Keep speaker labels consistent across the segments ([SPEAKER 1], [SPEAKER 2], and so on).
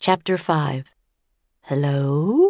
[SPEAKER 1] Chapter 5. Hello?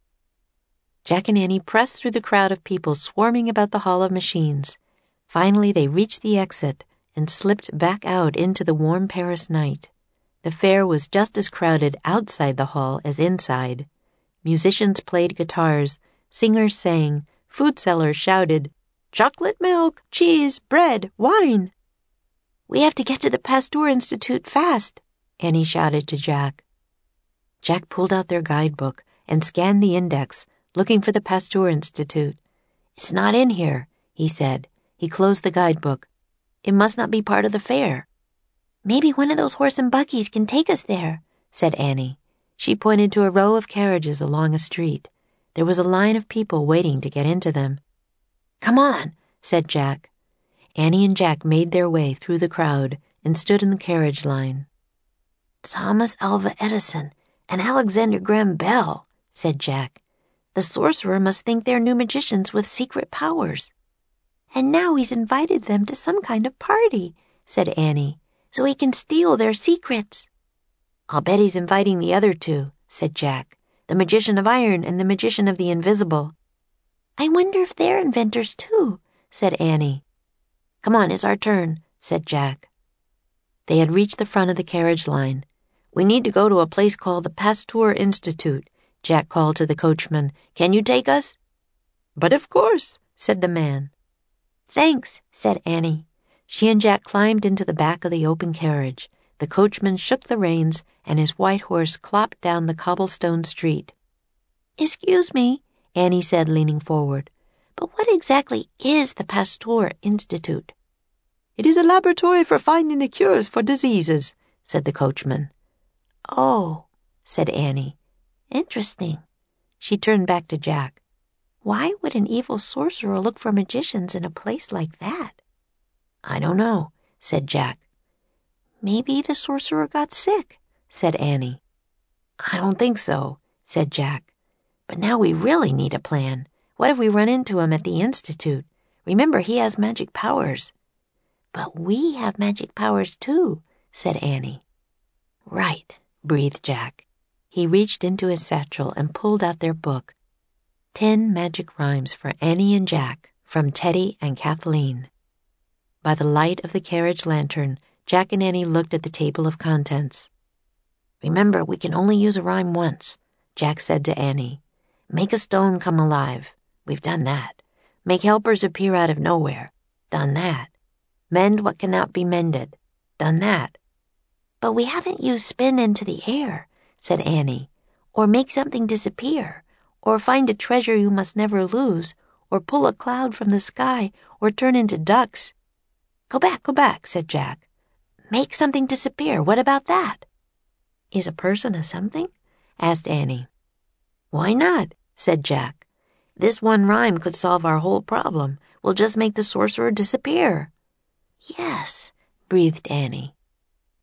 [SPEAKER 1] Jack and Annie pressed through the crowd of people swarming about the Hall of Machines. Finally, they reached the exit and slipped back out into the warm Paris night. The fair was just as crowded outside the hall as inside. Musicians played guitars, singers sang, food sellers shouted, "Chocolate milk, cheese, bread, wine." "We have to get to the Pasteur Institute fast," Annie shouted to Jack. Jack pulled out their guidebook and scanned the index, looking for the Pasteur Institute. "It's not in here," he said. He closed the guidebook. "It must not be part of the fair." "Maybe one of those horse and buggies can take us there," said Annie. She pointed to a row of carriages along a street. There was a line of people waiting to get into them. "Come on," said Jack. Annie and Jack made their way through the crowd and stood in the carriage line. "Thomas Alva Edison and Alexander Graham Bell," said Jack. "The sorcerer must think they're new magicians with secret powers." "And now he's invited them to some kind of party," said Annie, "so he can steal their secrets." "I'll bet he's inviting the other two," said Jack, "the magician of iron and the magician of the invisible." "I wonder if they're inventors too," said Annie. "Come on, it's our turn," said Jack. They had reached the front of the carriage line. "We need to go to a place called the Pasteur Institute," Jack called to the coachman. "Can you take us?" "But of course," said the man. "Thanks," said Annie. She and Jack climbed into the back of the open carriage. The coachman shook the reins, and his white horse clopped down the cobblestone street. "Excuse me," Annie said, leaning forward, "but what exactly is the Pasteur Institute?" "It is a laboratory for finding the cures for diseases," said the coachman. "Oh," said Annie. "Interesting." She turned back to Jack. "Why would an evil sorcerer look for magicians in a place like that?" "I don't know," said Jack. "Maybe the sorcerer got sick," said Annie. "I don't think so," said Jack. "But now we really need a plan. What if we run into him at the Institute? Remember, he has magic powers." "But we have magic powers too," said Annie. "Right," breathed Jack. He reached into his satchel and pulled out their book. 10 Magic Rhymes for Annie and Jack from Teddy and Kathleen. By the light of the carriage lantern, Jack and Annie looked at the table of contents. "Remember, we can only use a rhyme once," Jack said to Annie. "Make a stone come alive. We've done that. Make helpers appear out of nowhere. Done that. Mend what cannot be mended. Done that." "But we haven't used spin into the air," said Annie, "or make something disappear, or find a treasure you must never lose, or pull a cloud from the sky, or turn into ducks." Go back," said Jack. "Make something disappear. What about that?" "Is a person a something?" asked Annie. "Why not?" said Jack. "This one rhyme could solve our whole problem. We'll just make the sorcerer disappear." "Yes," breathed Annie.